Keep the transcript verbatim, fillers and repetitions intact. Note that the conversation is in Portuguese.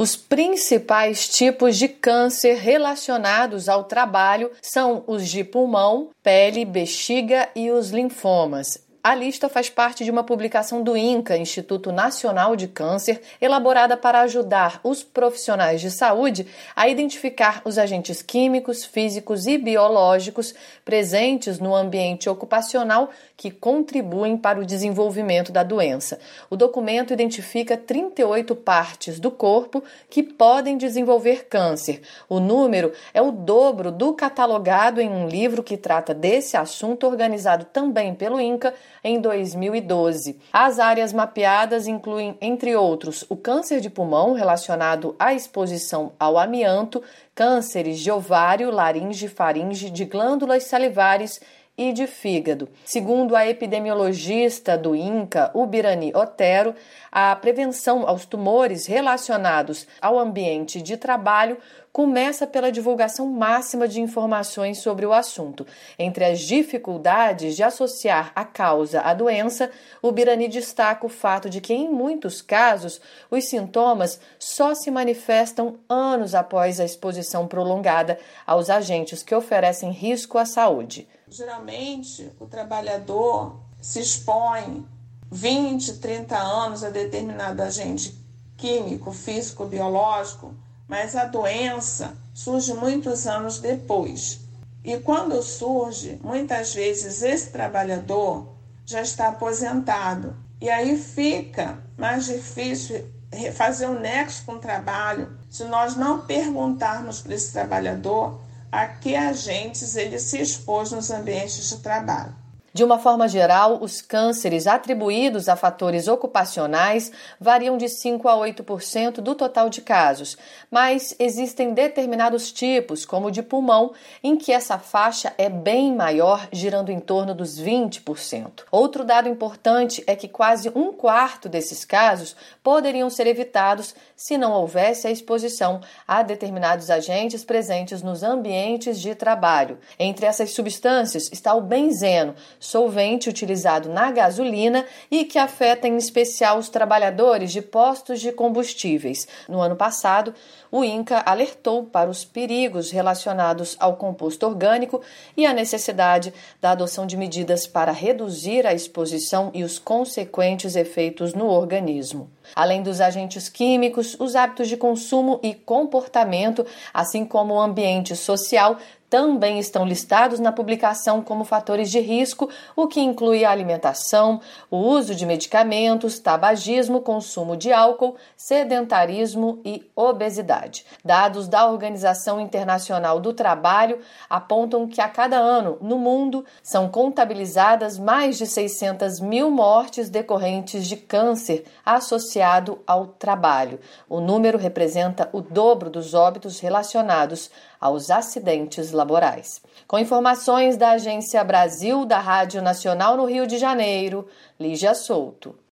Os principais tipos de câncer relacionados ao trabalho são os de pulmão, pele, bexiga e os linfomas. A lista faz parte de uma publicação do INCA, Instituto Nacional de Câncer, elaborada para ajudar os profissionais de saúde a identificar os agentes químicos, físicos e biológicos presentes no ambiente ocupacional que contribuem para o desenvolvimento da doença. O documento identifica trinta e oito partes do corpo que podem desenvolver câncer. O número é o dobro do catalogado em um livro que trata desse assunto, organizado também pelo INCA, em dois mil e doze. As áreas mapeadas incluem, entre outros, o câncer de pulmão relacionado à exposição ao amianto, cânceres de ovário, laringe, faringe, de glândulas salivares e de fígado. Segundo a epidemiologista do INCA, Ubirani Otero, a prevenção aos tumores relacionados ao ambiente de trabalho começa pela divulgação máxima de informações sobre o assunto. Entre as dificuldades de associar a causa à doença, Ubirani destaca o fato de que, em muitos casos, os sintomas só se manifestam anos após a exposição prolongada aos agentes que oferecem risco à saúde. Geralmente, o trabalhador se expõe vinte, trinta anos a determinado agente químico, físico, biológico, mas a doença surge muitos anos depois. E quando surge, muitas vezes esse trabalhador já está aposentado. E aí fica mais difícil fazer um nexo com o trabalho se nós não perguntarmos para esse trabalhador a que agentes ele se expôs nos ambientes de trabalho. De uma forma geral, os cânceres atribuídos a fatores ocupacionais variam de cinco a oito por cento do total de casos, mas existem determinados tipos, como o de pulmão, em que essa faixa é bem maior, girando em torno dos vinte por cento. Outro dado importante é que quase um quarto desses casos poderiam ser evitados se não houvesse a exposição a determinados agentes presentes nos ambientes de trabalho. Entre essas substâncias está o benzeno, solvente utilizado na gasolina e que afeta em especial os trabalhadores de postos de combustíveis. No ano passado, o INCA alertou para os perigos relacionados ao composto orgânico e a necessidade da adoção de medidas para reduzir a exposição e os consequentes efeitos no organismo. Além dos agentes químicos, os hábitos de consumo e comportamento, assim como o ambiente social, também estão listados na publicação como fatores de risco, o que inclui a alimentação, o uso de medicamentos, tabagismo, consumo de álcool, sedentarismo e obesidade. Dados da Organização Internacional do Trabalho apontam que a cada ano, no mundo, são contabilizadas mais de seiscentas mil mortes decorrentes de câncer associado ao trabalho. O número representa o dobro dos óbitos relacionados aos acidentes laborais. Com informações da Agência Brasil da Rádio Nacional no Rio de Janeiro, Lígia Souto.